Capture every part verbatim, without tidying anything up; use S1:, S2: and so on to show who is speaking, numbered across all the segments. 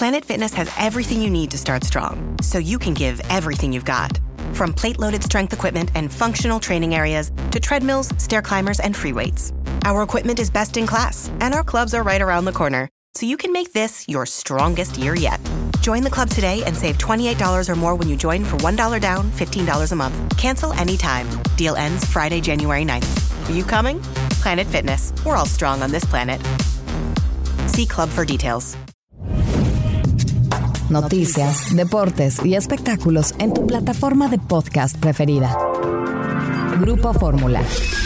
S1: Planet Fitness has everything you need to start strong, so you can give everything you've got. From plate-loaded strength equipment and functional training areas to treadmills, stair climbers, and free weights. Our equipment is best in class, and our clubs are right around the corner, so you can make this your strongest year yet. Join the club today and save twenty-eight dollars or more when you join for one dollar down, fifteen dollars a month. Cancel anytime. Deal ends Friday, January ninth. Are you coming? Planet Fitness. We're all strong on this planet. See club for details.
S2: Noticias, deportes y espectáculos en tu plataforma de podcast preferida. Grupo Fórmula.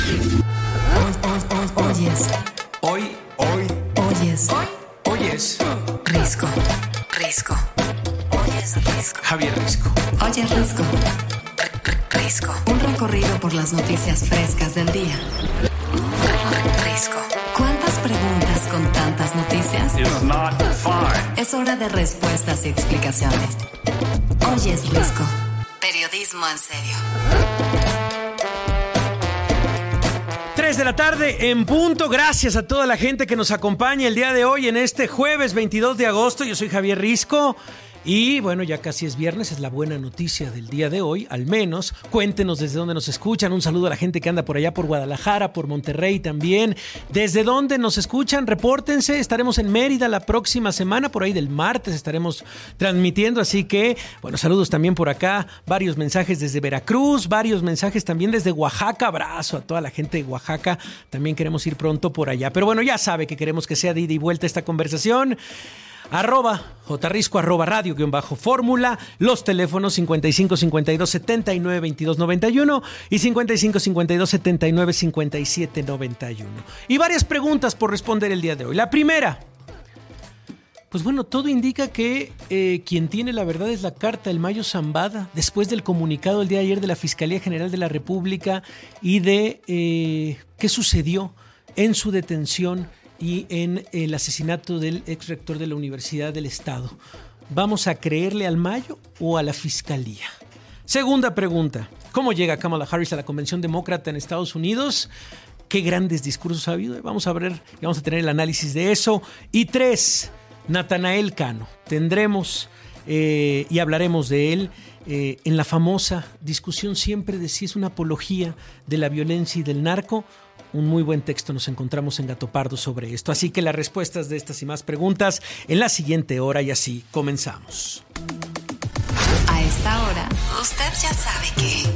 S2: Oyes.
S3: Hoy, hoy.
S2: Oyes.
S3: Oyes.
S2: Risco. Risco. Oyes Risco.
S3: Javier Risco.
S2: Oyes Risco. Risco. Un recorrido por las noticias frescas del día. Risco. ¿Cuántas preguntas con tantas noticias?
S3: It's not fine.
S2: Es hora de respuestas y explicaciones. Oyes Risco. Periodismo en serio.
S4: tres de la tarde en punto. Gracias a toda la gente que nos acompaña el día de hoy en este jueves veintidós de agosto. Yo soy Javier Risco. Y bueno, ya casi es viernes, es la buena noticia del día de hoy, al menos. Cuéntenos desde dónde nos escuchan. Un saludo a la gente que anda por allá, por Guadalajara, por Monterrey también. Desde dónde nos escuchan, repórtense. Estaremos en Mérida la próxima semana, por ahí del martes estaremos transmitiendo. Así que, bueno, saludos también por acá. Varios mensajes desde Veracruz, varios mensajes también desde Oaxaca. Abrazo a toda la gente de Oaxaca. También queremos ir pronto por allá. Pero bueno, ya sabe que queremos que sea de ida y vuelta esta conversación. Arroba jrisco, arroba radio guión bajo fórmula, los teléfonos cincuenta y cinco cincuenta y dos setenta y nueve veintidós noventa y uno y cincuenta y cinco cincuenta y dos setenta y nueve cincuenta y siete noventa y uno. Y varias preguntas por responder el día de hoy. La primera, pues bueno, todo indica que eh, quien tiene la verdad es la carta del Mayo Zambada, después del comunicado el día de ayer de la Fiscalía General de la República y de eh, qué sucedió en su detención y en el asesinato del ex rector de la Universidad del Estado. ¿Vamos a creerle al Mayo o a la Fiscalía? Segunda pregunta, ¿cómo llega Kamala Harris a la Convención Demócrata en Estados Unidos? ¿Qué grandes discursos ha habido? Vamos a ver y vamos a tener el análisis de eso. Y tres, Natanael Cano. Tendremos eh, y hablaremos de él eh, en la famosa discusión siempre de si es una apología de la violencia y del narco. Un muy buen texto nos encontramos en Gato Pardo sobre esto. Así que las respuestas de estas y más preguntas en la siguiente hora y así comenzamos.
S2: A esta hora, usted ya sabe que...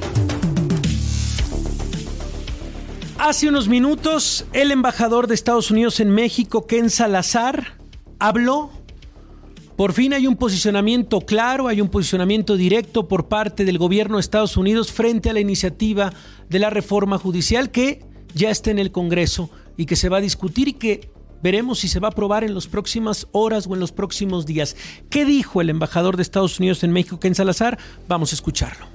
S4: Hace unos minutos, el embajador de Estados Unidos en México, Ken Salazar, habló. Por fin hay un posicionamiento claro, hay un posicionamiento directo por parte del gobierno de Estados Unidos frente a la iniciativa de la reforma judicial que ya está en el Congreso y que se va a discutir y que veremos si se va a aprobar en las próximas horas o en los próximos días. ¿Qué dijo el embajador de Estados Unidos en México, Ken Salazar? Vamos a escucharlo.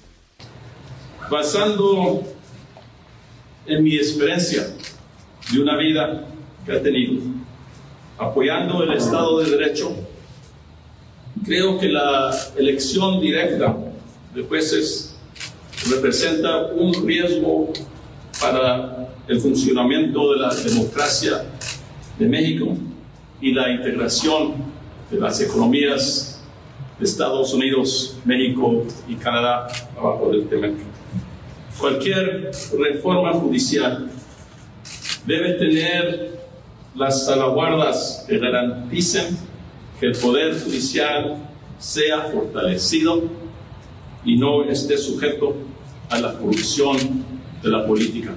S5: Basando en mi experiencia de una vida que he tenido, apoyando el Estado de Derecho, creo que la elección directa de jueces representa un riesgo para el funcionamiento de la democracia de México y la integración de las economías de Estados Unidos, México y Canadá abajo del T M E C. Cualquier reforma judicial debe tener las salvaguardas que garanticen que el Poder Judicial sea fortalecido y no esté sujeto a la corrupción de la política.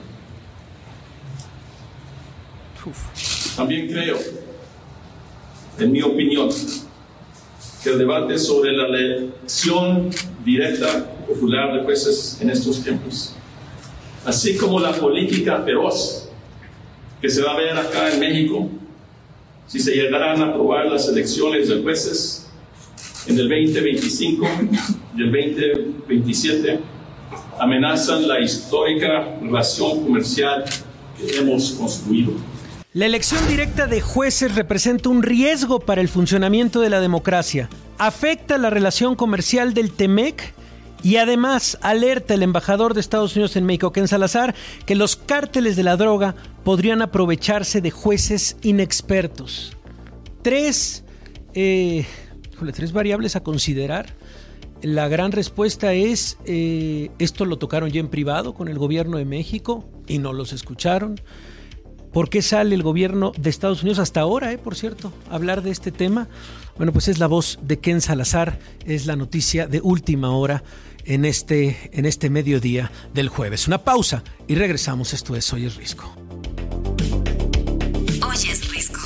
S5: Uf. También creo, en mi opinión, que el debate sobre la elección directa popular de jueces en estos tiempos, así como la política feroz que se va a ver acá en México, si se llegaran a aprobar las elecciones de jueces en el veinte veinticinco y el veinte veintisiete, amenazan la histórica relación comercial que hemos construido.
S4: La elección directa de jueces representa un riesgo para el funcionamiento de la democracia. Afecta la relación comercial del T M E C y además alerta el embajador de Estados Unidos en México, Ken Salazar, que los cárteles de la droga podrían aprovecharse de jueces inexpertos. Tres eh, Híjole, tres variables a considerar. La gran respuesta es, eh, esto lo tocaron ya en privado con el gobierno de México y no los escucharon. ¿Por qué sale el gobierno de Estados Unidos hasta ahora, eh, por cierto, a hablar de este tema? Bueno, pues es la voz de Ken Salazar, es la noticia de última hora en este, en este mediodía del jueves. Una pausa y regresamos. Esto es Hoy es Risco.
S2: Hoy es Risco.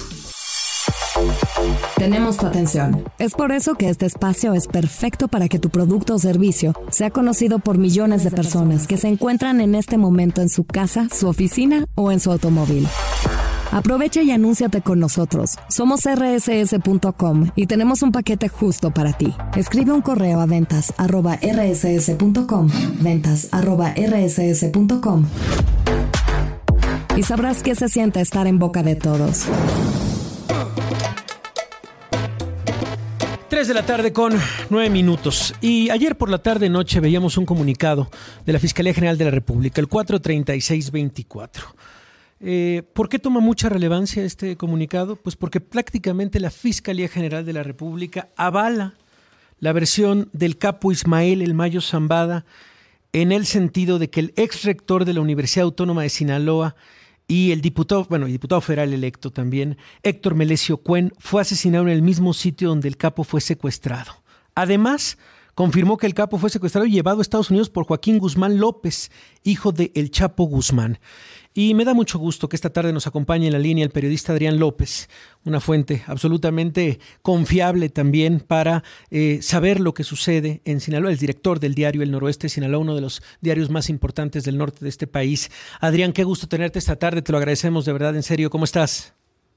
S2: Tenemos tu atención. Es por eso que este espacio es perfecto para que tu producto o servicio sea conocido por millones de personas que se encuentran en este momento en su casa, su oficina o en su automóvil. Aprovecha y anúnciate con nosotros. Somos erre ese ese punto com y tenemos un paquete justo para ti. Escribe un correo a ventas arroba erre ese ese punto com, ventas arroba erre ese ese punto com, y sabrás qué se siente estar en boca de todos.
S4: tres de la tarde con nueve minutos. Y ayer por la tarde noche veíamos un comunicado de la Fiscalía General de la República, el cuatro treinta y seis veinticuatro. Eh, ¿Por qué toma mucha relevancia este comunicado? Pues porque prácticamente la Fiscalía General de la República avala la versión del capo Ismael El Mayo Zambada, en el sentido de que el ex rector de la Universidad Autónoma de Sinaloa y el diputado, bueno, el diputado federal electo también, Héctor Melesio Cuen, fue asesinado en el mismo sitio donde el capo fue secuestrado. Además, confirmó que el capo fue secuestrado y llevado a Estados Unidos por Joaquín Guzmán López, hijo de El Chapo Guzmán. Y me da mucho gusto que esta tarde nos acompañe en la línea el periodista Adrián López, una fuente absolutamente confiable también para eh, saber lo que sucede en Sinaloa, el director del diario El Noroeste de Sinaloa, uno de los diarios más importantes del norte de este país. Adrián, qué gusto tenerte esta tarde, te lo agradecemos de verdad, en serio. ¿Cómo estás?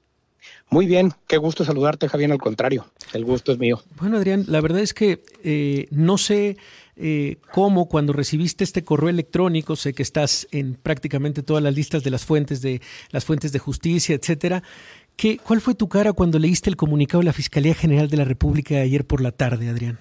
S6: Muy bien, qué gusto saludarte, Javier, al contrario, el gusto es mío.
S4: Bueno, Adrián, la verdad es que eh, no sé eh, cómo cuando recibiste este correo electrónico, sé que estás en prácticamente todas las listas de las fuentes de las fuentes de justicia, etcétera. ¿Qué, ¿Cuál fue tu cara cuando leíste el comunicado de la Fiscalía General de la República de ayer por la tarde, Adrián?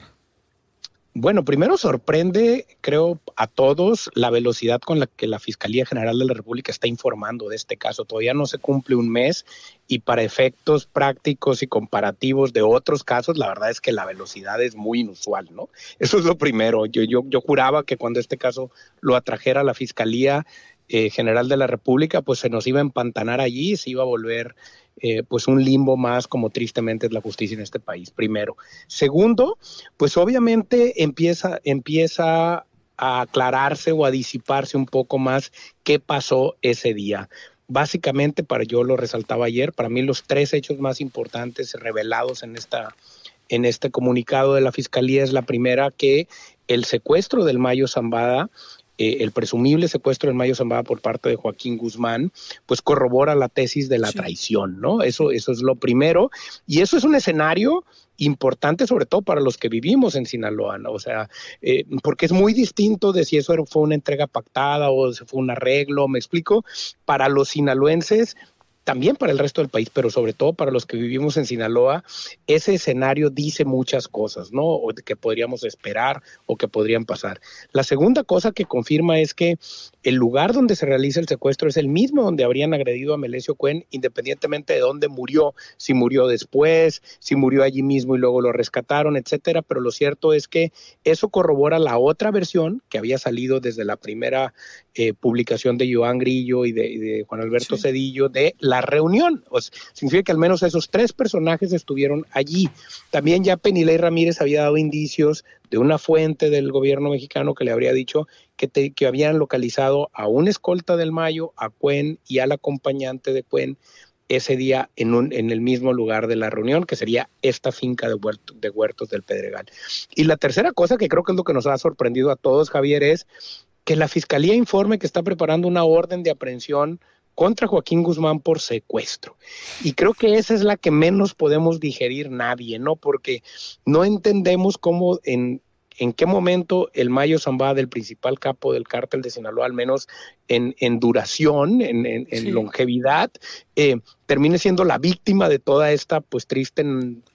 S6: Bueno, primero sorprende, creo, a todos la velocidad con la que la Fiscalía General de la República está informando de este caso. Todavía no se cumple un mes y para efectos prácticos y comparativos de otros casos, la verdad es que la velocidad es muy inusual, ¿no? Eso es lo primero. Yo, yo, yo juraba que cuando este caso lo atrajera la Fiscalía eh, General de la República, pues se nos iba a empantanar allí y se iba a volver Eh, pues un limbo más, como tristemente es la justicia en este país, primero. Segundo, pues obviamente empieza, empieza a aclararse o a disiparse un poco más qué pasó ese día. Básicamente, para yo lo resaltaba ayer, para mí los tres hechos más importantes revelados en esta, en este comunicado de la Fiscalía es la primera, que el secuestro del Mayo Zambada, Eh, el presumible secuestro del Mayo Zambada por parte de Joaquín Guzmán, pues corrobora la tesis de la sí. traición, ¿no? Eso, eso es lo primero, y eso es un escenario importante sobre todo para los que vivimos en Sinaloa, ¿no? O sea, eh, porque es muy distinto de si eso fue una entrega pactada o si fue un arreglo, ¿me explico? Para los sinaloenses, también para el resto del país, pero sobre todo para los que vivimos en Sinaloa, ese escenario dice muchas cosas, ¿no? O que podríamos esperar o que podrían pasar. La segunda cosa que confirma es que el lugar donde se realiza el secuestro es el mismo donde habrían agredido a Melesio Cuen, independientemente de dónde murió, si murió después, si murió allí mismo y luego lo rescataron, etcétera. Pero lo cierto es que eso corrobora la otra versión que había salido desde la primera eh, publicación de Joan Grillo y de, y de Juan Alberto sí. Cedillo de la reunión. O sea, significa que al menos esos tres personajes estuvieron allí. También ya Penilei Ramírez había dado indicios de una fuente del gobierno mexicano que le habría dicho que, te, que habían localizado a un escolta del Mayo, a Cuen y al acompañante de Cuen ese día en, un, en el mismo lugar de la reunión, que sería esta finca de, Huerto, de Huertos del Pedregal. Y la tercera cosa, que creo que es lo que nos ha sorprendido a todos, Javier, es que la Fiscalía informe que está preparando una orden de aprehensión contra Joaquín Guzmán por secuestro. Y creo que esa es la que menos podemos digerir nadie, ¿no? Porque no entendemos cómo en, en qué momento el Mayo Zambada, el principal capo del cártel de Sinaloa, al menos en, en duración, en, en, en sí. longevidad, eh, termine siendo la víctima de toda esta pues triste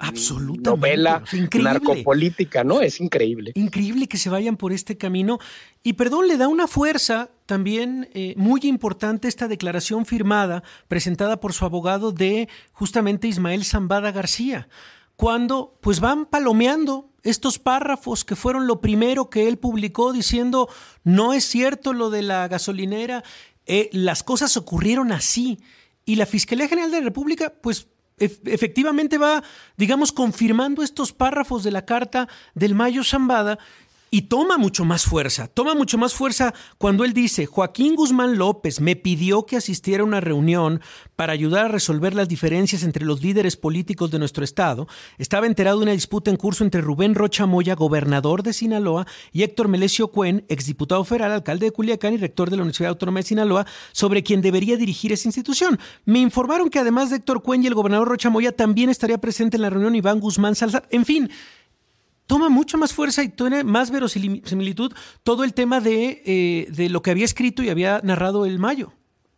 S6: novela narcopolítica, ¿no? Es increíble.
S4: Increíble que se vayan por este camino. Y perdón, le da una fuerza también eh, muy importante esta declaración firmada, presentada por su abogado de justamente Ismael Zambada García, cuando pues van palomeando estos párrafos que fueron lo primero que él publicó diciendo no es cierto lo de la gasolinera, eh, las cosas ocurrieron así. Y la Fiscalía General de la República pues efectivamente va, digamos, confirmando estos párrafos de la carta del Mayo Zambada y toma mucho más fuerza, toma mucho más fuerza cuando él dice, Joaquín Guzmán López me pidió que asistiera a una reunión para ayudar a resolver las diferencias entre los líderes políticos de nuestro estado. Estaba enterado de una disputa en curso entre Rubén Rocha Moya, gobernador de Sinaloa, y Héctor Melesio Cuen, exdiputado federal, alcalde de Culiacán y rector de la Universidad Autónoma de Sinaloa, sobre quien debería dirigir esa institución. Me informaron que además de Héctor Cuen y el gobernador Rocha Moya, también estaría presente en la reunión Iván Guzmán Salazar. En fin, toma mucha más fuerza y tiene más verosimilitud todo el tema de, eh, de lo que había escrito y había narrado el Mayo.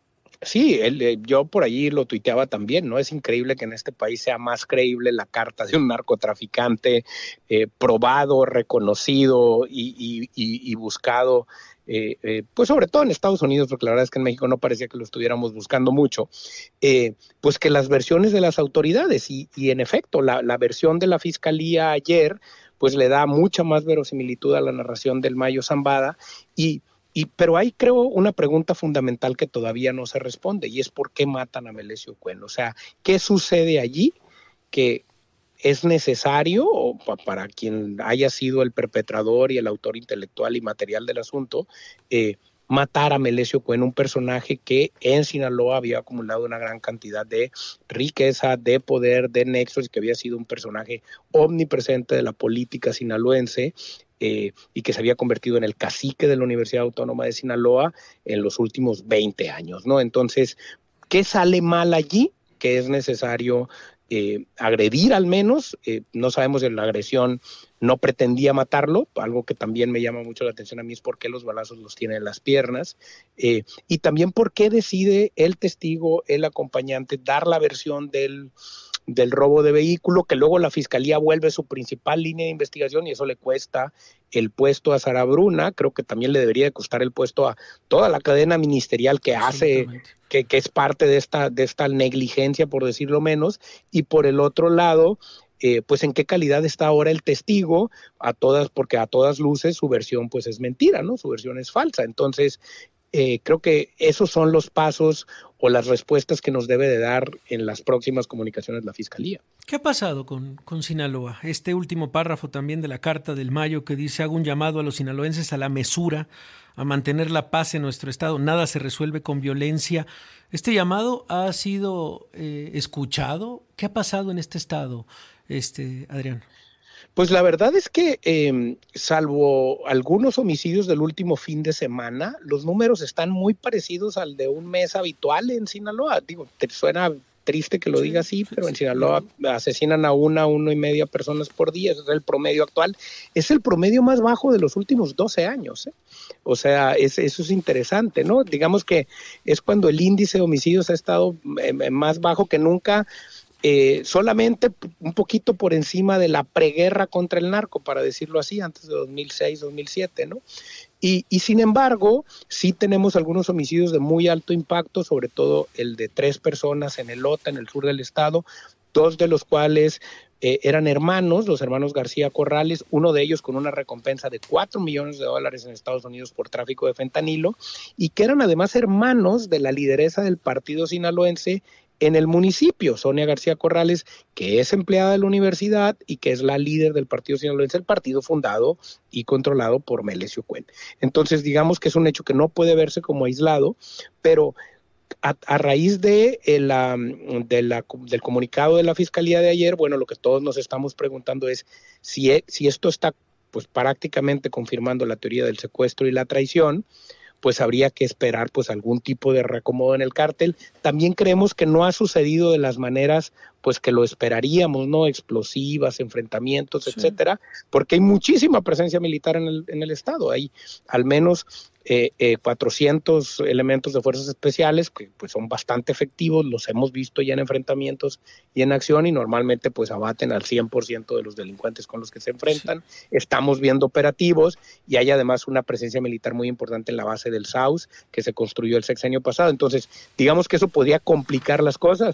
S6: Sí, él, eh, yo por allí lo tuiteaba también, ¿no? Es increíble que en este país sea más creíble la carta de un narcotraficante eh, probado, reconocido y, y, y, y buscado, eh, eh, pues sobre todo en Estados Unidos, porque la verdad es que en México no parecía que lo estuviéramos buscando mucho, eh, pues que las versiones de las autoridades y, y en efecto, la, la versión de la Fiscalía ayer pues le da mucha más verosimilitud a la narración del Mayo Zambada, y, y, pero hay creo una pregunta fundamental que todavía no se responde, y es ¿por qué matan a Melesio Cuen? O sea, ¿qué sucede allí que es necesario, o para quien haya sido el perpetrador y el autor intelectual y material del asunto, eh, matar a Melesio Cuen, un personaje que en Sinaloa había acumulado una gran cantidad de riqueza, de poder, de nexos, y que había sido un personaje omnipresente de la política sinaloense, eh, y que se había convertido en el cacique de la Universidad Autónoma de Sinaloa en los últimos veinte años, ¿no? Entonces, ¿qué sale mal allí? Que es necesario eh, agredir al menos, eh, no sabemos si la agresión no pretendía matarlo, algo que también me llama mucho la atención a mí es por qué los balazos los tiene en las piernas, eh, y también por qué decide el testigo, el acompañante, dar la versión del, del robo de vehículo, que luego la Fiscalía vuelve su principal línea de investigación y eso le cuesta el puesto a Sara Bruna. Creo que también le debería de costar el puesto a toda la cadena ministerial que hace, que, que es parte de esta, de esta negligencia, por decirlo menos, y por el otro lado, Eh, pues en qué calidad está ahora el testigo, a todas, porque a todas luces su versión pues es mentira, ¿no? Su versión es falsa. Entonces, eh, creo que esos son los pasos o las respuestas que nos debe de dar en las próximas comunicaciones la Fiscalía.
S4: ¿Qué ha pasado con, con Sinaloa? Este último párrafo también de la carta del Mayo que dice, hago un llamado a los sinaloenses a la mesura, a mantener la paz en nuestro estado, nada se resuelve con violencia. ¿Este llamado ha sido eh, escuchado? ¿Qué ha pasado en este estado, este Adrián?
S6: Pues la verdad es que eh, salvo algunos homicidios del último fin de semana, los números están muy parecidos al de un mes habitual en Sinaloa. Digo, te suena triste que lo diga así, pero en Sinaloa asesinan a una, una y media personas por día, ese es el promedio actual. Es el promedio más bajo de los últimos doce años, ¿eh? O sea, es, eso es interesante, ¿no? Digamos que es cuando el índice de homicidios ha estado eh, más bajo que nunca, Eh, solamente un poquito por encima de la preguerra contra el narco, para decirlo así, antes de dos mil seis, dos mil siete, ¿no? Y, y sin embargo, sí tenemos algunos homicidios de muy alto impacto, sobre todo el de tres personas en Elota, en el sur del estado, dos de los cuales eh, eran hermanos, los hermanos García Corrales, uno de ellos con una recompensa de cuatro millones de dólares en Estados Unidos por tráfico de fentanilo, y que eran además hermanos de la lideresa del partido sinaloense en el municipio, Sonia García Corrales, que es empleada de la universidad y que es la líder del partido sinaloense, el partido fundado y controlado por Melesio Cuen. Entonces, digamos que es un hecho que no puede verse como aislado, pero a, a raíz de, el, um, de la, del comunicado de la Fiscalía de ayer, bueno, lo que todos nos estamos preguntando es si, si esto está pues prácticamente confirmando la teoría del secuestro y la traición, pues habría que esperar pues algún tipo de reacomodo en el cártel. También creemos que no ha sucedido de las maneras pues que lo esperaríamos, ¿no? Explosivas, enfrentamientos, sí, etcétera, porque hay muchísima presencia militar en el, en el estado. Hay al menos eh, eh, cuatrocientos elementos de fuerzas especiales que pues son bastante efectivos, los hemos visto ya en enfrentamientos y en acción, y normalmente pues abaten al cien por ciento de los delincuentes con los que se enfrentan. Sí. Estamos viendo operativos y hay además una presencia militar muy importante en la base del S A U S que se construyó el sexenio pasado. Entonces, digamos que eso podría complicar las cosas,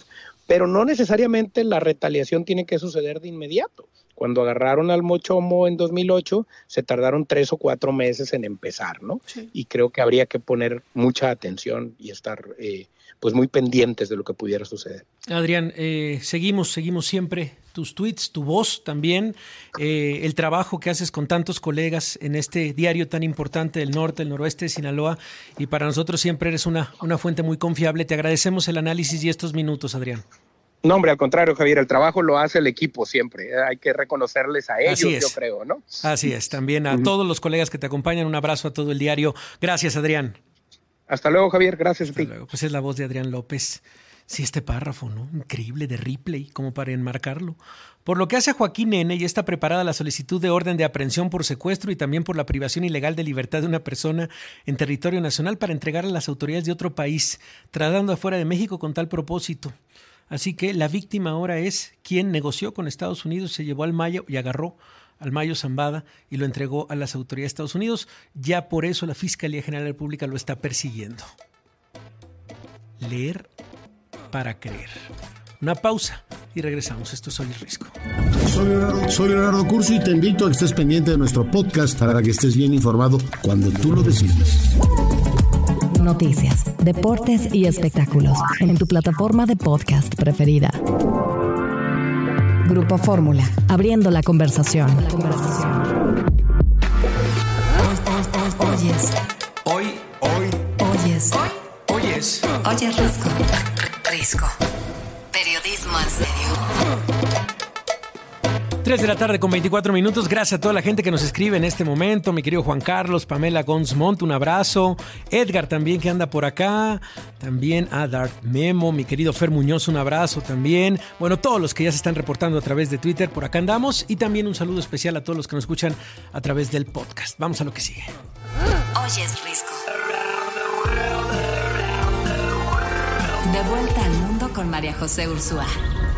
S6: pero no necesariamente la retaliación tiene que suceder de inmediato. Cuando agarraron al Mochomo en dos mil ocho, se tardaron tres o cuatro meses en empezar, ¿no? Sí. Y creo que habría que poner mucha atención y estar eh, pues muy pendientes de lo que pudiera suceder.
S4: Adrián, eh, seguimos, seguimos siempre tus tweets, tu voz también, eh, el trabajo que haces con tantos colegas en este diario tan importante del norte, el noroeste de Sinaloa, y para nosotros siempre eres una, una fuente muy confiable. Te agradecemos el análisis y estos minutos, Adrián.
S6: No, hombre, al contrario, Javier, el trabajo lo hace el equipo siempre. Hay que reconocerles a ellos, yo creo, ¿no?
S4: Así es, también a uh-huh. todos los colegas que te acompañan, un abrazo a todo el diario. Gracias, Adrián.
S6: Hasta luego, Javier, gracias
S4: Hasta
S6: a ti.
S4: Luego. Pues es la voz de Adrián López. Sí, este párrafo, ¿no? Increíble, de Ripley, como para enmarcarlo. Por lo que hace a Joaquín N., ya está preparada la solicitud de orden de aprehensión por secuestro y también por la privación ilegal de libertad de una persona en territorio nacional para entregarla a las autoridades de otro país, tratando afuera de México con tal propósito. Así que la víctima ahora es quien negoció con Estados Unidos, se llevó al Mayo y agarró al Mayo Zambada y lo entregó a las autoridades de Estados Unidos. Ya por eso la Fiscalía General de la República lo está persiguiendo. Leer para creer. Una pausa y regresamos. Esto es Hoy es Risco.
S7: Soy Leonardo, soy Leonardo Curcio y te invito a que estés pendiente de nuestro podcast para que estés bien informado cuando tú lo decidas.
S2: Noticias, deportes y espectáculos en tu plataforma de podcast preferida. Grupo Fórmula, abriendo la conversación. La conversación. Hoy, hoy, hoy, oyes.
S3: Hoy, hoy.
S2: Oyes.
S3: Hoy, oyes.
S2: Oyes Risco. Risco. Periodismo en serio.
S4: tres de la tarde con veinticuatro minutos. Gracias a toda la gente que nos escribe en este momento. Mi querido Juan Carlos, Pamela Gonsmont, un abrazo. Edgar también, que anda por acá. También a Darth Memo. Mi querido Fer Muñoz, un abrazo también. Bueno, todos los que ya se están reportando a través de Twitter, por acá andamos. Y también un saludo especial a todos los que nos escuchan a través del podcast. Vamos a lo que sigue.
S2: Oyes Risco. De vuelta al mundo con María José Ursúa.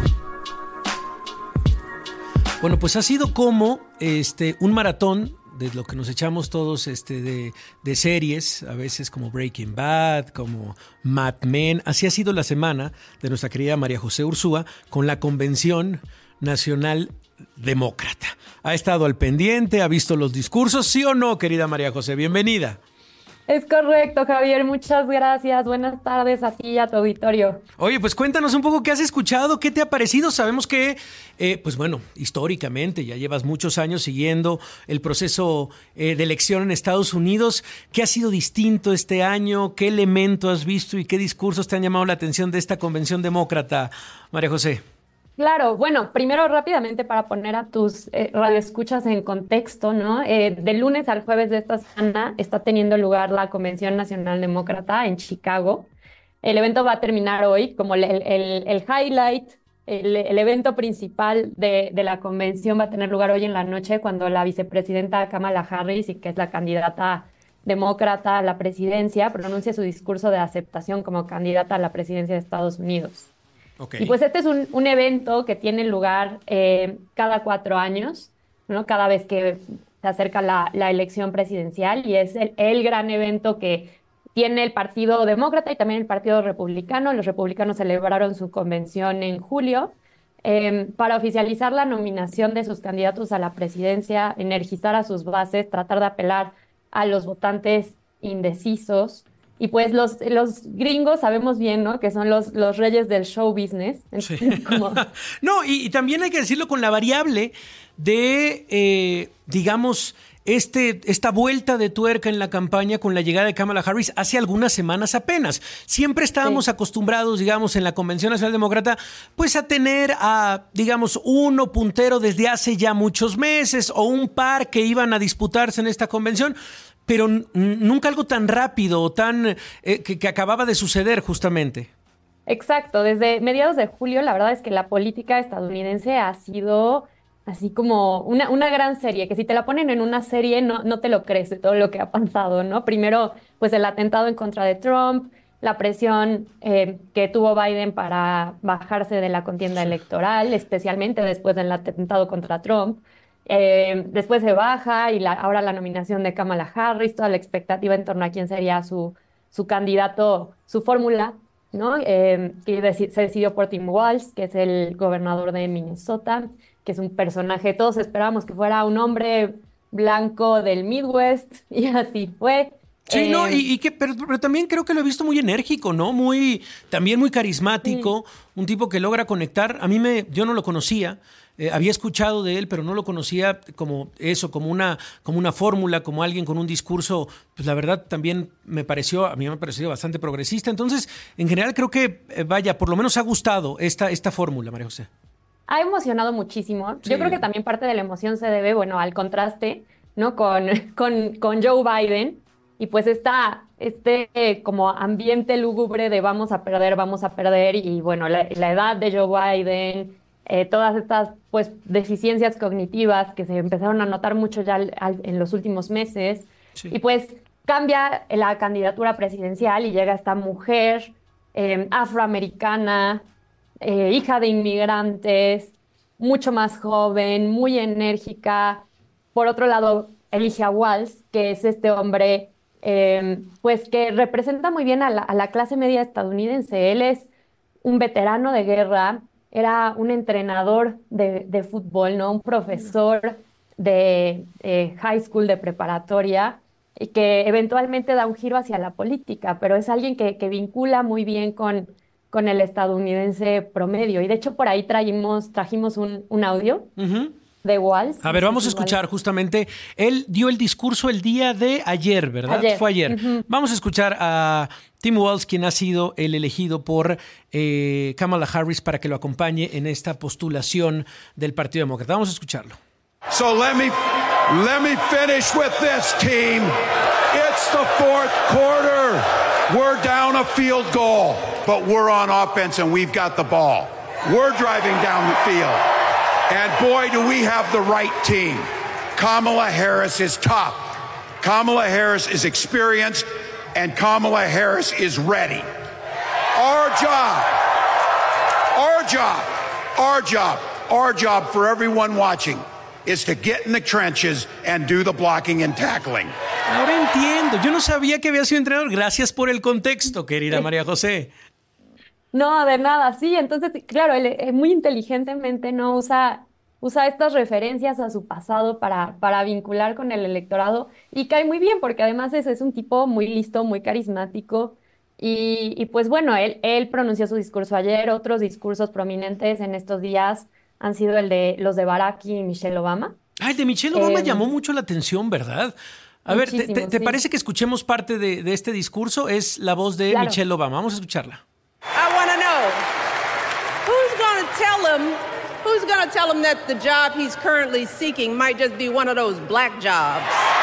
S4: Bueno, pues ha sido como este un maratón de lo que nos echamos todos este, de, de series, a veces como Breaking Bad, como Mad Men. Así ha sido la semana de nuestra querida María José Ursúa con la Convención Nacional Demócrata. Ha estado al pendiente, ha visto los discursos, ¿sí o no, querida María José? Bienvenida.
S8: Es correcto, Javier. Muchas gracias. Buenas tardes a ti y a tu auditorio.
S4: Oye, pues cuéntanos un poco qué has escuchado, qué te ha parecido. Sabemos que, eh, pues bueno, históricamente ya llevas muchos años siguiendo el proceso eh, de elección en Estados Unidos. ¿Qué ha sido distinto este año? ¿Qué elemento has visto y qué discursos te han llamado la atención de esta convención demócrata, María José?
S8: Claro, bueno, primero rápidamente para poner a tus eh, radioescuchas en contexto, ¿no? Eh, del lunes al jueves de esta semana está teniendo lugar la Convención Nacional Demócrata en Chicago. El evento va a terminar hoy, como el, el, el highlight, el, el evento principal de, de la convención va a tener lugar hoy en la noche cuando la vicepresidenta Kamala Harris, y que es la candidata demócrata a la presidencia, pronuncia su discurso de aceptación como candidata a la presidencia de Estados Unidos. Okay. Y pues este es un, un evento que tiene lugar eh, cada cuatro años, ¿no? Cada vez que se acerca la, la elección presidencial, y es el, el gran evento que tiene el Partido Demócrata y también el Partido Republicano. Los republicanos celebraron su convención en julio eh, para oficializar la nominación de sus candidatos a la presidencia, energizar a sus bases, tratar de apelar a los votantes indecisos. Y pues los, los gringos sabemos bien, ¿no? Que son los, los reyes del show business.
S4: Sí. Como... No, y, y también hay que decirlo con la variable de, eh, digamos, este, esta vuelta de tuerca en la campaña con la llegada de Kamala Harris hace algunas semanas apenas. Siempre estábamos sí. acostumbrados, digamos, en la Convención Nacional Demócrata, pues a tener a, digamos, uno puntero desde hace ya muchos meses o un par que iban a disputarse en esta convención, pero n- nunca algo tan rápido o tan eh, que, que acababa de suceder justamente.
S8: Exacto, desde mediados de julio la verdad es que la política estadounidense ha sido así como una, una gran serie, que si te la ponen en una serie no, no te lo crees de todo lo que ha pasado, ¿no? Primero, pues el atentado en contra de Trump, la presión eh, que tuvo Biden para bajarse de la contienda electoral, especialmente después del atentado contra Trump. Eh, después se baja y la, ahora la nominación de Kamala Harris, toda la expectativa en torno a quién sería su, su candidato, su fórmula ¿no? Eh, que deci- se decidió por Tim Walz, que es el gobernador de Minnesota, que es un personaje, todos esperábamos que fuera un hombre blanco del Midwest, y así fue.
S4: Sí, no,
S8: Eh,
S4: y, y que, pero, pero también creo que lo he visto muy enérgico, ¿no? Muy, también muy
S8: sí.
S4: carismático, un tipo que logra conectar. A mí me, yo no lo conocía, eh, había escuchado de él, pero no lo conocía como eso, como una, como una fórmula, como alguien con un discurso, pues la verdad también me pareció, a mí me ha parecido bastante progresista. Entonces, en general creo que, eh, vaya, por lo menos ha gustado esta, esta fórmula, María José.
S8: Ha emocionado muchísimo. Yo creo
S4: Sí.
S8: que también parte de la emoción se debe, bueno, al contraste, ¿no? Con, con, con Joe Biden y pues esta, este eh, como ambiente lúgubre de vamos a perder, vamos a perder y bueno, la, la edad de Joe Biden, eh, todas estas pues deficiencias cognitivas que se empezaron a notar mucho ya al- al- en los últimos meses
S4: Sí.
S8: y pues cambia la candidatura presidencial y llega esta mujer eh, afroamericana, eh, hija de inmigrantes, mucho más joven, muy enérgica. Por otro lado, elige a Walz, que es este hombre, eh, pues que representa muy bien a la, a la clase media estadounidense. Él es un veterano de guerra, era un entrenador de, de fútbol, ¿no? Un profesor de eh, high school, de preparatoria, y que eventualmente da un giro hacia la política, pero es alguien que, que vincula muy bien con, con el estadounidense promedio. Y de hecho por ahí trajimos, trajimos un, un audio
S4: Ujú.
S8: de Walz.
S4: A
S8: No
S4: ver,
S8: sé
S4: vamos a
S8: si igual
S4: escuchar justamente. Él dio el discurso el día de ayer, ¿verdad?
S8: ayer.
S4: Fue ayer.
S8: Ujú.
S4: Vamos a escuchar a Tim Walz, quien ha sido el elegido por eh, Kamala Harris para que lo acompañe en esta postulación del Partido Demócrata. Vamos a escucharlo.
S9: So let me let me finish with this, team. It's the fourth quarter. We're down a field goal, but we're on offense and we've got the ball. We're driving down the field. And boy, do we have the right team. Kamala Harris is tough. Kamala Harris is experienced and Kamala Harris is ready. Our job, our job, our job, our job for everyone watching is to get in the trenches and do the blocking and tackling.
S4: Ahora entiendo. Yo no sabía que había sido entrenador. Gracias por el contexto, querida María José.
S8: No, de nada, sí. Entonces, claro, él eh, muy inteligentemente no usa, usa estas referencias a su pasado para, para vincular con el electorado y cae muy bien porque además es, es un tipo muy listo, muy carismático y, y pues bueno, él, él pronunció su discurso ayer, otros discursos prominentes en estos días han sido el de los de Barack y Michelle Obama.
S4: Ah, el de Michelle Obama
S8: Eh,
S4: llamó mucho la atención, ¿verdad? A ver, ¿te, te-
S8: Muchísimo,
S4: te
S8: sí.
S4: parece que escuchemos parte de, de este discurso? Es la voz de
S8: Claro.
S4: Michelle Obama. Vamos a escucharla.
S10: I want to know who's going to tell him, who's going to tell him that the job he's currently seeking might just be one of those black jobs.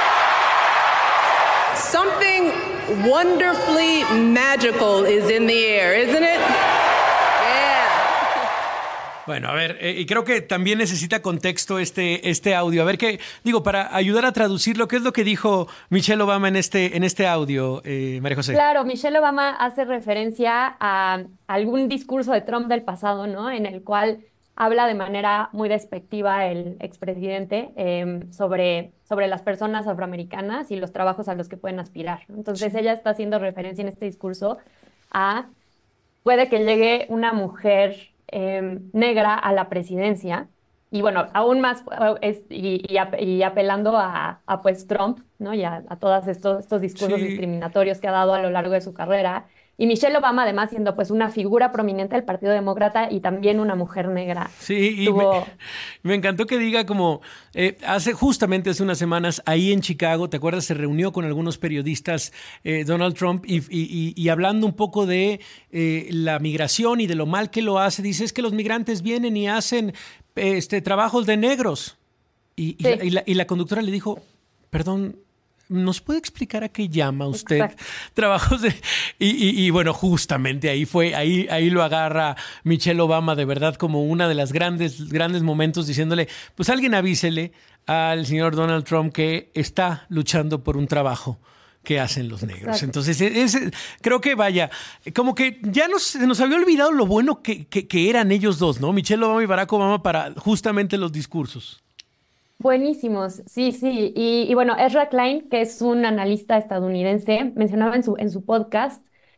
S10: Something wonderfully magical is in the air, isn't it? Yeah.
S4: Bueno, a ver, eh, y creo que también necesita contexto este, este audio. A ver qué, digo, para ayudar a traducirlo, ¿qué es lo que dijo Michelle Obama en este, en este audio, eh, María José?
S8: Claro, Michelle Obama hace referencia a algún discurso de Trump del pasado, ¿no? En el cual habla de manera muy despectiva el expresidente eh, sobre, sobre las personas afroamericanas y los trabajos a los que pueden aspirar, ¿no? Entonces ella está haciendo referencia en este discurso a puede que llegue una mujer eh, negra a la presidencia y bueno, aún más eh, es- y, y ap- y apelando a, a, pues Trump, ¿no? Y a, a todos estos, estos discursos
S4: Sí.
S8: discriminatorios que ha dado a lo largo de su carrera. Y Michelle Obama, además, siendo pues una figura prominente del Partido Demócrata y también una mujer negra.
S4: Sí, y
S8: Tuvo-
S4: me, me encantó que diga como eh, hace justamente hace unas semanas ahí en Chicago, ¿te acuerdas? Se reunió con algunos periodistas eh, Donald Trump y, y- y- y hablando un poco de eh, la migración y de lo mal que lo hace, dice es que los migrantes vienen y hacen este, trabajos de negros. Y, y
S8: Sí.
S4: la, y la- y la conductora le dijo, perdón, ¿nos puede explicar a qué llama usted
S8: Exacto.
S4: trabajos de...? Y, y- y bueno, justamente ahí fue, ahí, ahí lo agarra Michelle Obama de verdad como una de las grandes, grandes momentos diciéndole, pues alguien avísele al señor Donald Trump que está luchando por un trabajo que hacen los negros.
S8: Exacto.
S4: Entonces, es- es- creo que vaya, como que ya nos, se nos había olvidado lo bueno que, que- que eran ellos dos, ¿no? Michelle Obama y Barack Obama para justamente los discursos.
S8: Buenísimos, sí, sí. Y, y bueno, Ezra Klein, que es un analista estadounidense, mencionaba en su, en su podcast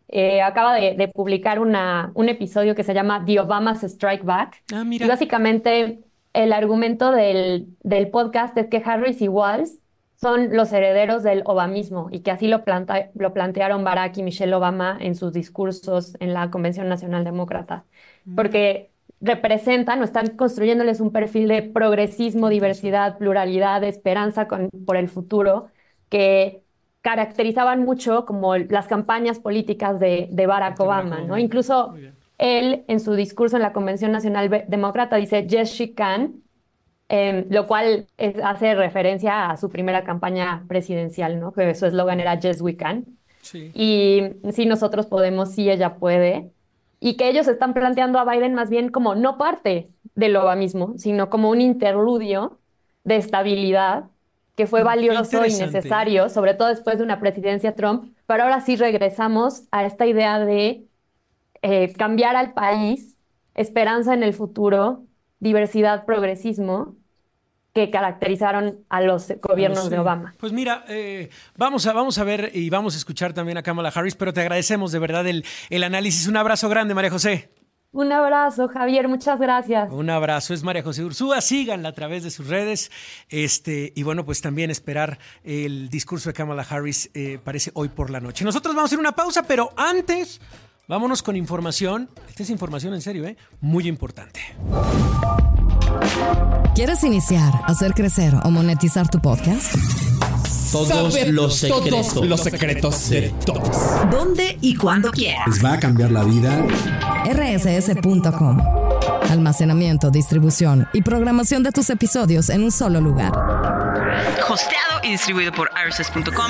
S8: eh, acaba de, de publicar una, un episodio que se llama The Obamas Strike Back.
S4: Ah, mira.
S8: Y básicamente el argumento del, del podcast es que Harris y Walz son los herederos del obamismo y que así lo, planta, lo plantearon Barack y Michelle Obama en sus discursos en la Convención Nacional Demócrata. Porque representan o están construyéndoles un perfil de progresismo, diversidad, pluralidad, esperanza con, por el futuro, que caracterizaban mucho como el- las campañas políticas de, de Barack Obama, ¿no? Incluso él, en su discurso en la Convención Nacional Be- Demócrata, dice "Yes, she can", eh, lo cual es- hace referencia a su primera campaña presidencial, ¿no? Que su eslogan era "Yes, we can".
S4: Sí.
S8: Y sí, nosotros podemos, sí, ella puede. Y que ellos están planteando a Biden más bien como no parte del obamismo, sino como un interludio de estabilidad que fue valioso y
S4: interesante.
S8: necesario, sobre todo después de una presidencia Trump. Pero ahora sí regresamos a esta idea de eh, cambiar al país, esperanza en el futuro, diversidad, progresismo, que caracterizaron a los gobiernos
S4: Sí.
S8: de Obama.
S4: Pues mira, eh, vamos, a, vamos a ver y vamos a escuchar también a Kamala Harris, pero te agradecemos de verdad el, el análisis. Un abrazo grande, María José.
S8: Un abrazo, Javier, muchas gracias.
S4: Un abrazo, es María José Ursúa, síganla a través de sus redes. Este, y bueno, pues también esperar el discurso de Kamala Harris, eh, parece hoy por la noche. Nosotros vamos a ir a una pausa, pero antes, vámonos con información. Esta es información en serio, ¿eh? Muy importante.
S2: ¿Quieres iniciar, hacer crecer o monetizar tu podcast?
S11: Todos
S12: Saber
S11: los secretos.
S12: todos los secretos de todos.
S13: ¿Dónde y cuándo quieras?
S7: ¿Les va a cambiar la vida?
S2: R S S punto com. Almacenamiento, distribución y programación de tus episodios en un solo lugar.
S13: Hosteado y distribuido por R S S punto com.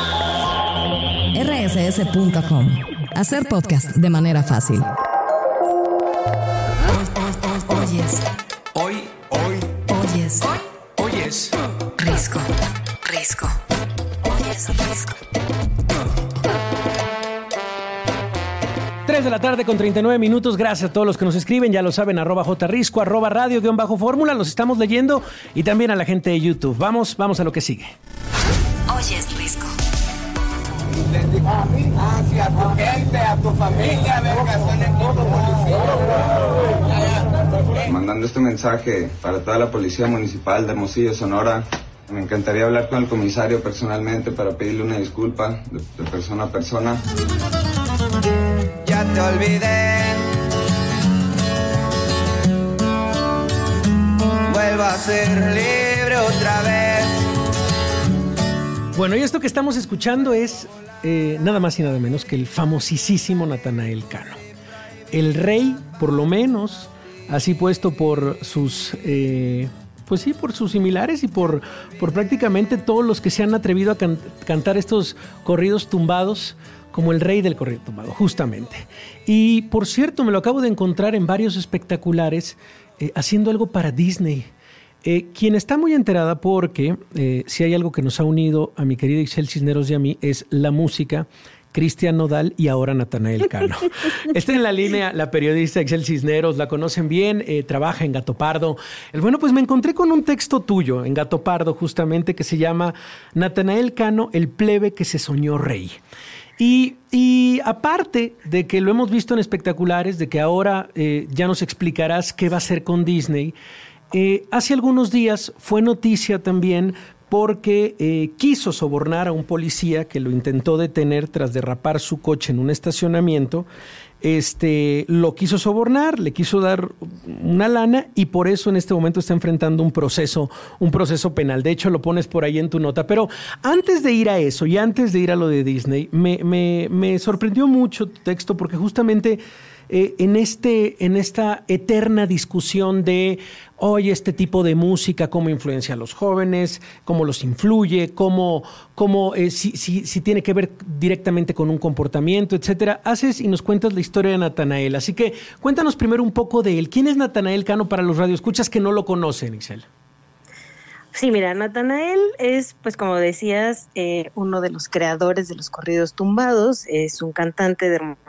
S2: R S S punto com. Hacer podcast de manera fácil. Oyes,
S3: Hoy, hoy,
S2: oyes,
S3: oyes.
S2: risco, risco. Oyes, risco.
S4: tres de la tarde con treinta y nueve minutos. Gracias a todos los que nos escriben. Ya lo saben, arroba jrisco, arroba radio guión bajo fórmula. Los estamos leyendo y también a la gente de YouTube. Vamos, vamos a lo que sigue.
S2: Oyes, risco.
S14: Les digo a mí, hacia tu gente, a tu familia, venga, son equipo policía.
S15: Mandando este mensaje para toda la Policía Municipal de Hermosillo, Sonora. Me encantaría hablar con el comisario personalmente para pedirle una disculpa de, de persona a persona.
S14: Ya te olvidé. Vuelvo a ser libre otra vez.
S4: Bueno, y esto que estamos escuchando es eh, nada más y nada menos que el famosísimo Natanael Cano. El rey, por lo menos, así puesto por sus... Eh, pues sí, por sus similares y por, por prácticamente todos los que se han atrevido a can- cantar estos corridos tumbados, como el rey del corrido tumbado, justamente. Y por cierto, me lo acabo de encontrar en varios espectaculares eh, haciendo algo para Disney. Eh, quien está muy enterada porque eh, si hay algo que nos ha unido a mi querida Ixchel Cisneros y a mí es la música. Cristian Nodal y ahora Natanael Cano. Está en la línea la periodista Ixchel Cisneros, la conocen bien, eh, trabaja en Gato Pardo. El, bueno, pues me encontré con un texto tuyo en Gato Pardo justamente que se llama Natanael Cano, el plebe que se soñó rey. Y, y aparte de que lo hemos visto en espectaculares, de que ahora eh, ya nos explicarás qué va a hacer con Disney, eh, hace algunos días fue noticia también porque eh, quiso sobornar a un policía que lo intentó detener tras derrapar su coche en un estacionamiento. Este, lo quiso sobornar, le quiso dar una lana y por eso en este momento está enfrentando un proceso, un proceso penal. De hecho, lo pones por ahí en tu nota. Pero antes de ir a eso y antes de ir a lo de Disney, me, me, me sorprendió mucho tu texto porque justamente eh, en, este, en esta eterna discusión de hoy este tipo de música, cómo influencia a los jóvenes, cómo los influye, cómo, cómo eh, si, si, si tiene que ver directamente con un comportamiento, etcétera. Haces y nos cuentas la historia de Natanael. Así que cuéntanos primero un poco de él. ¿Quién es Natanael Cano para los radioescuchas que no lo conocen, Ixchel?
S16: Sí, mira, Natanael es, pues como decías, eh, uno de los creadores de los corridos tumbados, es un cantante de Hermosillo,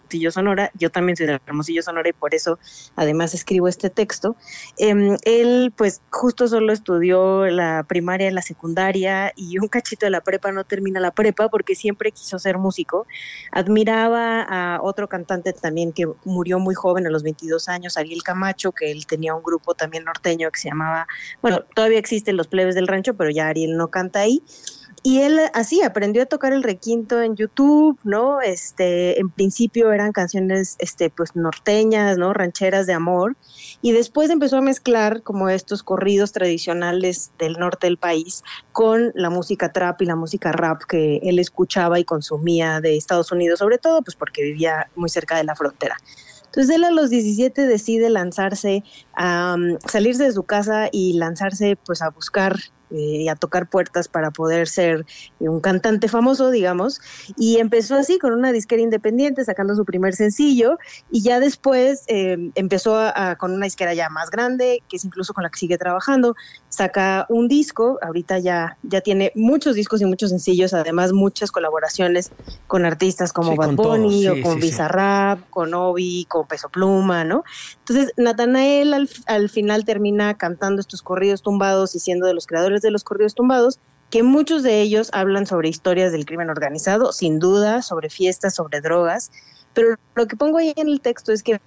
S16: Hermosillo, Sonora. Yo también soy de Hermosillo, Sonora, y por eso además escribo este texto. Eh, él pues justo solo estudió la primaria, la secundaria y un cachito de la prepa, no termina la prepa porque siempre quiso ser músico. Admiraba a otro cantante también que murió muy joven, a los veintidós años, Ariel Camacho, que él tenía un grupo también norteño que se llamaba, bueno, todavía existen los Plebes del Rancho, pero ya Ariel no canta ahí. Y él así aprendió a tocar el requinto en YouTube, ¿no? Este, en principio eran canciones, este, pues norteñas, ¿no? Rancheras de amor. Y después empezó a mezclar como estos corridos tradicionales del norte del país con la música trap y la música rap que él escuchaba y consumía de Estados Unidos, sobre todo, pues porque vivía muy cerca de la frontera. Entonces él a los diecisiete decide lanzarse a um, salirse de su casa y lanzarse pues a buscar eh, y a tocar puertas para poder ser un cantante famoso, digamos, y empezó así con una disquera independiente sacando su primer sencillo y ya después eh, empezó a, a, con una disquera ya más grande, que es incluso con la que sigue trabajando, saca un disco, ahorita ya, ya tiene muchos discos y muchos sencillos, además muchas colaboraciones con artistas como sí, Bad Bunny sí, o con sí, Bizarrap, sí. con Obi, con Peso Pluma, ¿no? Entonces Natanael al, al final termina cantando estos corridos tumbados y siendo de los creadores de los corridos tumbados, que muchos de ellos hablan sobre historias del crimen organizado, sin duda, sobre fiestas, sobre drogas, pero lo que pongo ahí en el texto es que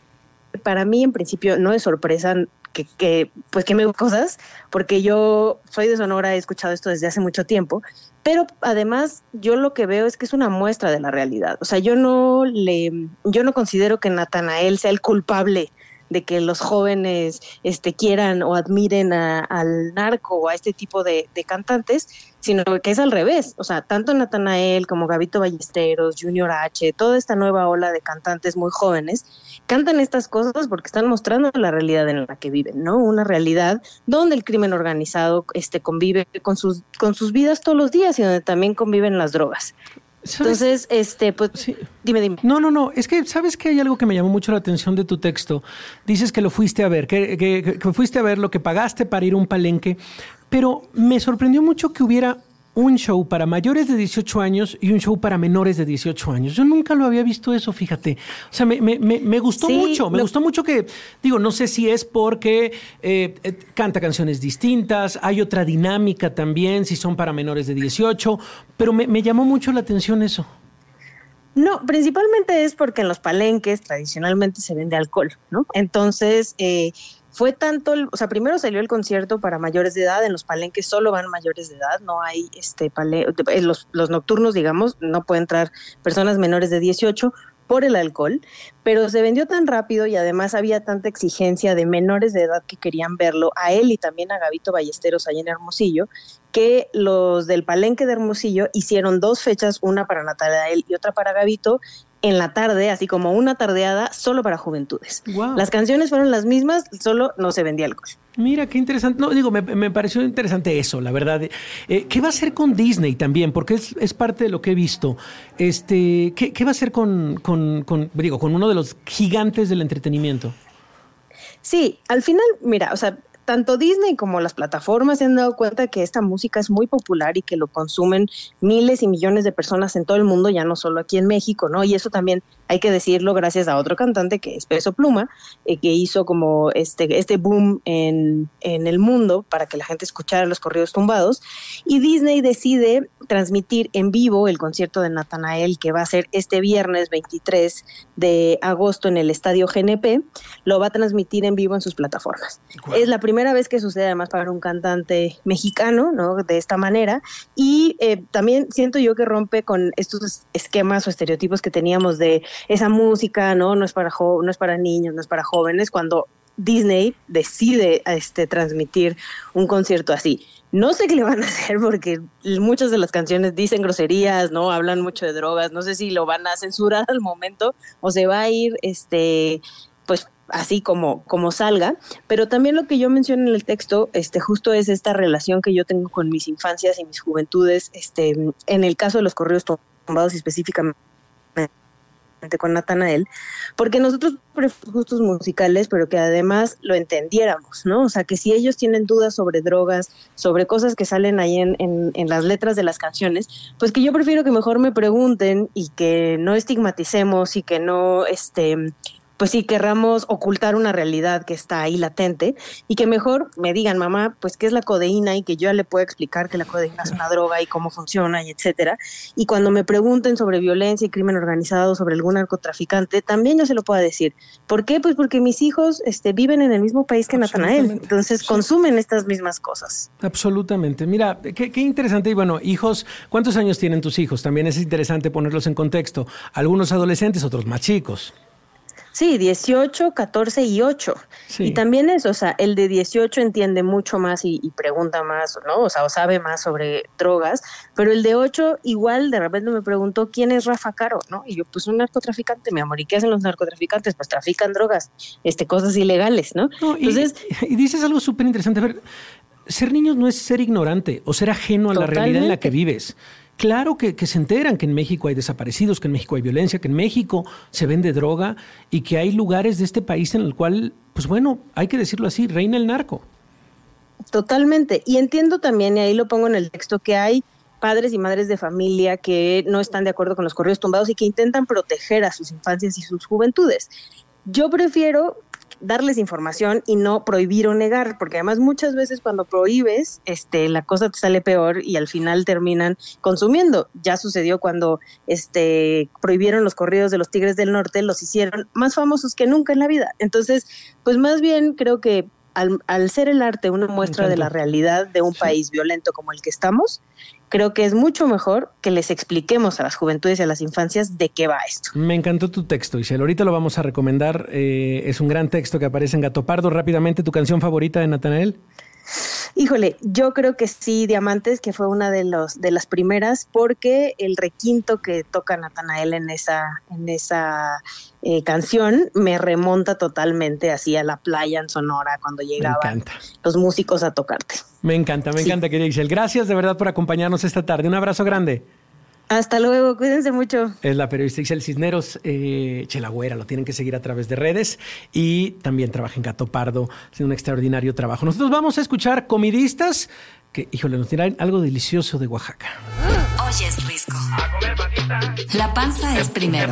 S16: para mí en principio no es sorpresa que, que pues que me cosas, porque yo soy de Sonora, he escuchado esto desde hace mucho tiempo, pero además yo lo que veo es que es una muestra de la realidad. O sea, yo no le, yo no considero que Natanael sea el culpable de que los jóvenes este, quieran o admiren a, al narco o a este tipo de, de cantantes, sino que es al revés. O sea, tanto Natanael como Gabito Ballesteros, Junior H, toda esta nueva ola de cantantes muy jóvenes, cantan estas cosas porque están mostrando la realidad en la que viven, ¿no? Una realidad donde el crimen organizado este, convive con sus, con sus vidas todos los días y donde también conviven las drogas. ¿Sabes? Entonces, este, pues, sí. dime, dime.
S4: No, no, no, es que, ¿sabes que hay algo que me llamó mucho la atención de tu texto? Dices que lo fuiste a ver, que, que, que fuiste a ver lo que pagaste para ir a un palenque, pero me sorprendió mucho que hubiera un show para mayores de dieciocho años y un show para menores de dieciocho años. Yo nunca lo había visto eso, fíjate. O sea, me, me, me gustó sí, mucho, me lo... gustó mucho que, digo, no sé si es porque eh, eh, canta canciones distintas, hay otra dinámica también, si son para menores de dieciocho, pero me, me llamó mucho la atención eso.
S16: No, principalmente es porque en los palenques tradicionalmente se vende alcohol, ¿no? Entonces, eh, fue tanto, el, o sea, primero salió el concierto para mayores de edad, en los palenques solo van mayores de edad, no hay, este, pale, los, los nocturnos, digamos, no pueden entrar personas menores de dieciocho por el alcohol, pero se vendió tan rápido y además había tanta exigencia de menores de edad que querían verlo, a él y también a Gabito Ballesteros ahí en Hermosillo, que los del palenque de Hermosillo hicieron dos fechas, una para Natanael y otra para Gabito, en la tarde, así como una tardeada solo para juventudes. Wow. Las canciones fueron las mismas, solo no se vendía alcohol.
S4: Mira, qué interesante. No, digo, me, me pareció interesante eso, la verdad. Eh, ¿Qué va a hacer con Disney también? Porque es, es parte de lo que he visto. Este, ¿qué, qué va a hacer con, con, con, digo, con uno de los gigantes del entretenimiento?
S16: Sí, al final, mira, o sea, tanto Disney como las plataformas se han dado cuenta que esta música es muy popular y que lo consumen miles y millones de personas en todo el mundo, ya no solo aquí en México, ¿no? Y eso también hay que decirlo gracias a otro cantante que es Peso Pluma, eh, que hizo como este, este boom en, en el mundo para que la gente escuchara los corridos tumbados. Y Disney decide transmitir en vivo el concierto de Natanael, que va a ser este viernes veintitrés de agosto en el Estadio G N P. Lo va a transmitir en vivo en sus plataformas. Wow. Es la primera vez que sucede además para un cantante mexicano, ¿no? De esta manera. Y eh, también siento yo que rompe con estos esquemas o estereotipos que teníamos de esa música, ¿no? No es para jo- no es para niños, no es para jóvenes, cuando Disney decide este, transmitir un concierto así. No sé qué le van a hacer porque muchas de las canciones dicen groserías, ¿no? Hablan mucho de drogas. No sé si lo van a censurar al momento o se va a ir, este, pues, así como, como salga. Pero también lo que yo menciono en el texto, este, justo es esta relación que yo tengo con mis infancias y mis juventudes, este, en el caso de los corridos tumbados y específicamente justamente con Natanael, porque nosotros preferimos gustos musicales, pero que además lo entendiéramos, ¿no? O sea, que si ellos tienen dudas sobre drogas, sobre cosas que salen ahí en, en, en las letras de las canciones, pues que yo prefiero que mejor me pregunten y que no estigmaticemos y que no, este... pues sí, querramos ocultar una realidad que está ahí latente y que mejor me digan, mamá, pues qué es la codeína y que yo ya le pueda explicar que la codeína es una droga y cómo funciona y etcétera. Y cuando me pregunten sobre violencia y crimen organizado, sobre algún narcotraficante, también yo se lo pueda decir. ¿Por qué? Pues porque mis hijos este, viven en el mismo país que Natanael, entonces sí. consumen estas mismas cosas.
S4: Absolutamente. Mira, qué, qué interesante. Y bueno, hijos, ¿cuántos años tienen tus hijos? También es interesante ponerlos en contexto. Algunos adolescentes, otros más chicos.
S16: Sí, dieciocho, catorce y ocho. Sí. Y también eso, o sea, el de dieciocho entiende mucho más y, y pregunta más, ¿no? O sea, o sabe más sobre drogas, pero el de ocho igual de repente me preguntó quién es Rafa Caro, ¿no? Y yo, pues un narcotraficante, mi amor, ¿y qué hacen los narcotraficantes? Pues trafican drogas, este, cosas ilegales, ¿no?
S4: no y, Entonces, y dices algo súper interesante. A ver, ser niños no es ser ignorante o ser ajeno a totalmente. La realidad en la que vives. Claro que, que se enteran que en México hay desaparecidos, que en México hay violencia, que en México se vende droga y que hay lugares de este país en el cual, pues bueno, hay que decirlo así, reina el narco.
S16: Totalmente. Y entiendo también, y ahí lo pongo en el texto, que hay padres y madres de familia que no están de acuerdo con los corridos tumbados y que intentan proteger a sus infancias y sus juventudes. Yo prefiero darles información y no prohibir o negar, porque además muchas veces cuando prohíbes, este, la cosa te sale peor y al final terminan consumiendo. Ya sucedió cuando este, prohibieron los corridos de los Tigres del Norte, los hicieron más famosos que nunca en la vida. Entonces, pues más bien creo que al, al ser el arte una muestra de la realidad de un sí. país violento como el que estamos, creo que es mucho mejor que les expliquemos a las juventudes y a las infancias de qué va esto.
S4: Me encantó tu texto, Isel. Ahorita lo vamos a recomendar. Eh, es un gran texto que aparece en Gato Pardo. Rápidamente, ¿tu canción favorita de Natanael?
S16: Híjole, yo creo que sí, Diamantes, que fue una de los de las primeras, porque el requinto que toca Natanael en esa, en esa eh, canción me remonta totalmente así a la playa en Sonora cuando llegaban los músicos a tocarte.
S4: Me encanta, me sí. encanta, querida Isel. Gracias de verdad por acompañarnos esta tarde. Un abrazo grande.
S16: Hasta luego, cuídense mucho.
S4: Es la periodista Isel Cisneros, eh, Chelagüera, lo tienen que seguir a través de redes y también trabaja en Gato Pardo, haciendo un extraordinario trabajo. Nosotros vamos a escuchar Comidistas, que, híjole, nos dirán algo delicioso de Oaxaca.
S2: Oye, es Risco. La panza es primero.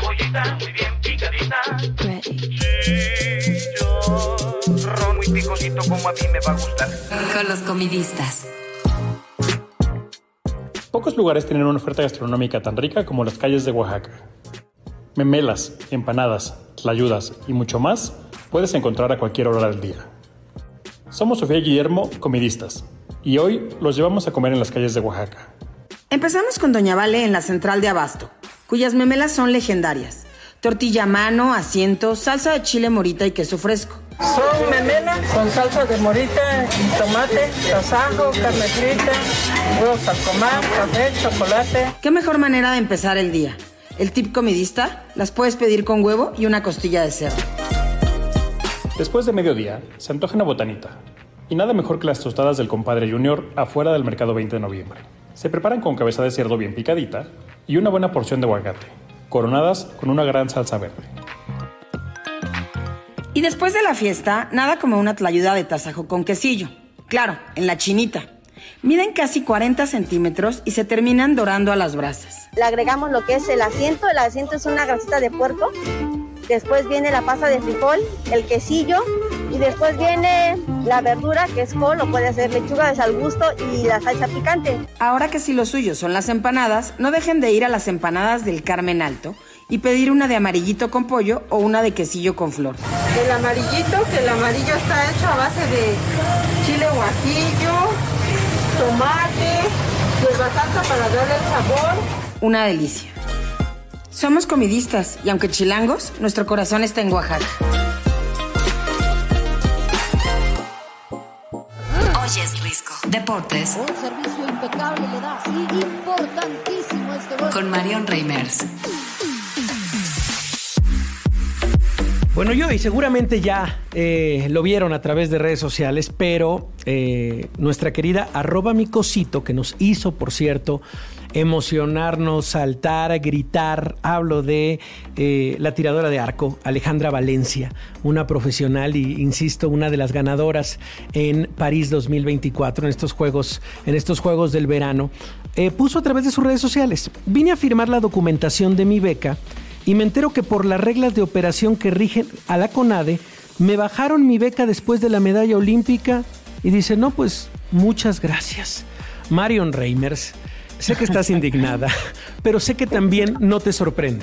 S17: Ron muy picosito como a mí me va a gustar.
S2: Con los Comidistas.
S18: Pocos lugares tienen una oferta gastronómica tan rica como las calles de Oaxaca. Memelas, empanadas, tlayudas y mucho más puedes encontrar a cualquier hora del día. Somos Sofía y Guillermo, Comidistas, y hoy los llevamos a comer en las calles de Oaxaca.
S19: Empezamos con Doña Vale en la central de Abasto, cuyas memelas son legendarias. Tortilla a mano, asiento, salsa de chile morita y queso fresco.
S20: Son memelas con salsa de morita, tomate, tasajo, carne frita, huevos al comal, café, chocolate.
S19: ¿Qué mejor manera de empezar el día? El tip comidista, las puedes pedir con huevo y una costilla de cerdo.
S18: Después de mediodía, se antoja una botanita. Y nada mejor que las tostadas del compadre Junior afuera del mercado veinte de noviembre. Se preparan con cabeza de cerdo bien picadita y una buena porción de aguacate, coronadas con una gran salsa verde.
S19: Y después de la fiesta, nada como una tlayuda de tasajo con quesillo. Claro, en la chinita. Miden casi cuarenta centímetros y se terminan dorando a las brasas.
S21: Le agregamos lo que es el asiento. El asiento es una grasita de puerco. Después viene la pasta de frijol, el quesillo. Y después viene la verdura, que es col, o puede ser lechuga de al gusto, y la salsa picante.
S19: Ahora que si lo suyo son las empanadas, no dejen de ir a las empanadas del Carmen Alto y pedir una de amarillito con pollo o una de quesillo con flor.
S20: El amarillito, que el amarillo está hecho a base de chile guajillo, tomate, hierba santa para darle el sabor.
S19: Una delicia. Somos comidistas y aunque chilangos, nuestro corazón está en Oaxaca.
S2: Oye, es Risco. Deportes.
S22: Un servicio impecable le da, sí, importantísimo este gol.
S2: Con Marion Reimers.
S4: Bueno, yo, y seguramente ya eh, lo vieron a través de redes sociales, pero eh, nuestra querida arroba mi cosito, que nos hizo, por cierto, emocionarnos, saltar, gritar. Hablo de eh, la tiradora de arco, Alejandra Valencia, una profesional y, insisto, una de las ganadoras en París dos mil veinticuatro, en estos Juegos, en estos Juegos del verano. Eh, puso a través de sus redes sociales: vine a firmar la documentación de mi beca y me entero que por las reglas de operación que rigen a la CONADE, me bajaron mi beca después de la medalla olímpica. Y dice, no, pues muchas gracias. Marion Reimers, sé que estás indignada, pero sé que también no te sorprende.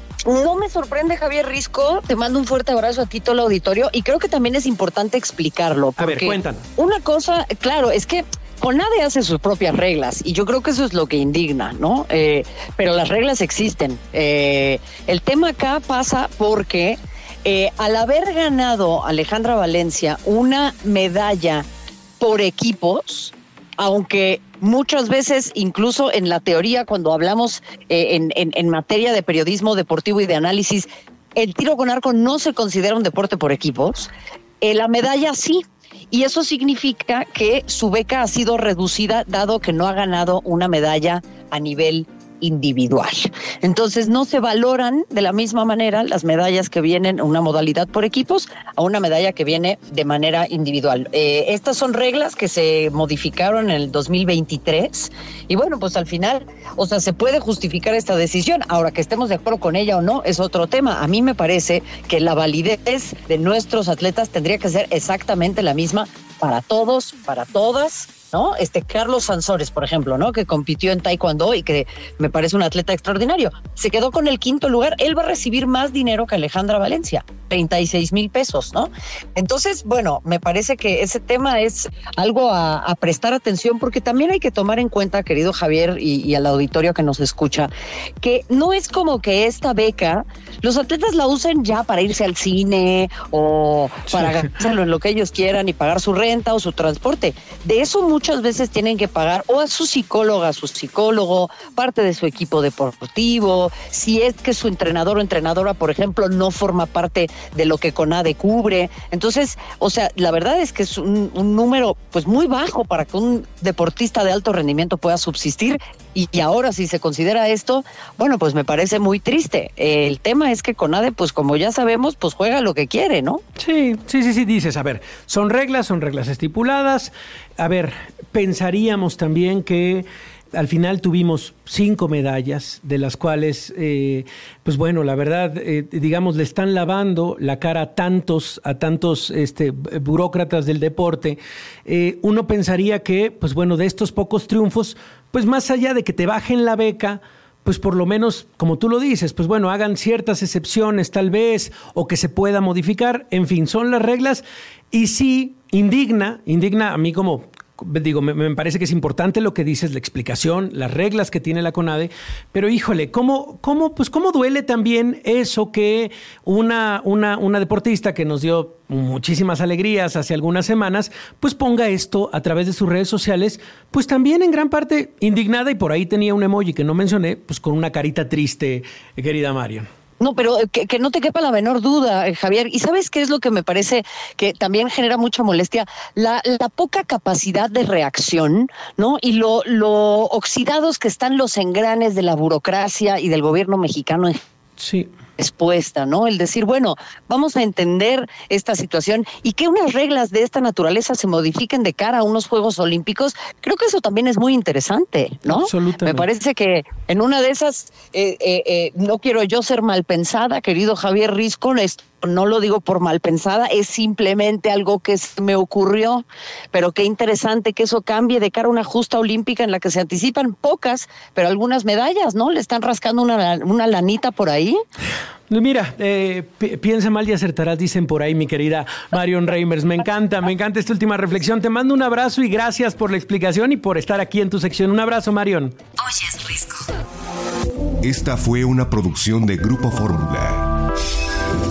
S1: No me sorprende, Javier Risco. Te mando un fuerte abrazo a ti, todo el auditorio, y creo que también es importante explicarlo.
S4: A ver, cuéntanos.
S1: Una cosa, claro, es que CONADE hace sus propias reglas y yo creo que eso es lo que indigna, ¿no? Eh, pero las reglas existen. Eh, el tema acá pasa porque eh, al haber ganado Alejandra Valencia una medalla por equipos, aunque muchas veces, incluso en la teoría, cuando hablamos eh, en, en, en materia de periodismo deportivo y de análisis, el tiro con arco no se considera un deporte por equipos, eh, la medalla sí. Y eso significa que su beca ha sido reducida, dado que no ha ganado una medalla a nivel individual. Entonces no se valoran de la misma manera las medallas que vienen en una modalidad por equipos a una medalla que viene de manera individual. Eh, estas son reglas que se modificaron en el dos mil veintitrés y bueno, pues al final, o sea, se puede justificar esta decisión. Ahora, que estemos de acuerdo con ella o no es otro tema. A mí me parece que la validez de nuestros atletas tendría que ser exactamente la misma para todos, para todas, ¿no? Este Carlos Sansores, por ejemplo, ¿no? Que compitió en taekwondo y que me parece un atleta extraordinario. Se quedó con el quinto lugar. Él va a recibir más dinero que Alejandra Valencia, treinta y seis mil pesos, ¿no? Entonces, bueno, me parece que ese tema es algo a, a prestar atención, porque también hay que tomar en cuenta, querido Javier, y, y al auditorio que nos escucha, que no es como que esta beca los atletas la usen ya para irse al cine o para gastarlo en lo que ellos quieran y pagar su renta o su transporte. De eso muchas veces tienen que pagar o a su psicóloga, a su psicólogo, parte de su equipo deportivo, si es que su entrenador o entrenadora, por ejemplo, no forma parte de lo que CONADE cubre. Entonces, o sea, la verdad es que es un, un número pues muy bajo para que un deportista de alto rendimiento pueda subsistir, y, y ahora si se considera esto, bueno, pues me parece muy triste. Eh, el tema es que CONADE, pues como ya sabemos, pues juega lo que quiere, ¿no?
S4: Sí, sí, sí, sí, dices, a ver, son reglas, son reglas estipuladas. A ver, pensaríamos también que al final tuvimos cinco medallas, de las cuales, eh, pues bueno, la verdad, eh, digamos, le están lavando la cara a tantos, a tantos este, burócratas del deporte. Eh, uno pensaría que, pues bueno, de estos pocos triunfos, pues más allá de que te bajen la beca, pues por lo menos, como tú lo dices, pues bueno, hagan ciertas excepciones tal vez, o que se pueda modificar. En fin, son las reglas. Y sí, indigna, indigna a mí como... Digo, me, me parece que es importante lo que dices, la explicación, las reglas que tiene la CONADE, pero híjole, ¿cómo, cómo, pues cómo duele también eso que una, una, una deportista que nos dio muchísimas alegrías hace algunas semanas, pues ponga esto a través de sus redes sociales, pues también en gran parte indignada, y por ahí tenía un emoji que no mencioné, pues con una carita triste, querida Marion.
S1: No, pero que, que no te quepa la menor duda, eh, Javier. ¿Y sabes qué es lo que me parece que también genera mucha molestia? La, la poca capacidad de reacción, ¿no? Y lo, lo oxidados que están los engranes de la burocracia y del gobierno mexicano en
S4: sí.
S1: respuesta, ¿no? El decir, bueno, vamos a entender esta situación y que unas reglas de esta naturaleza se modifiquen de cara a unos Juegos Olímpicos, creo que eso también es muy interesante, ¿no?
S4: Absolutamente.
S1: Me parece que en una de esas, eh, eh, eh, no quiero yo ser mal pensada, querido Javier Risco, esto no lo digo por mal pensada, es simplemente algo que se me ocurrió, pero qué interesante que eso cambie de cara a una justa olímpica en la que se anticipan pocas, pero algunas medallas, ¿no? Le están rascando una, una lanita por ahí.
S4: Mira, eh, p- piensa mal y acertarás, dicen por ahí, mi querida Marion Reimers. Me encanta, me encanta esta última reflexión. Te mando un abrazo y gracias por la explicación y por estar aquí en tu sección. Un abrazo, Marion.
S5: Oyes Risco. Esta fue una producción de Grupo Fórmula.